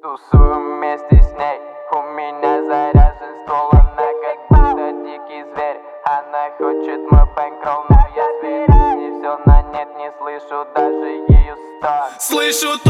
Тусую вместе с ней, у меня заряжен ствол, она как будто дикий зверь. Она хочет мой бэнкролл, но я сверю. Не все на нет, не слышу даже ее стон. Слышу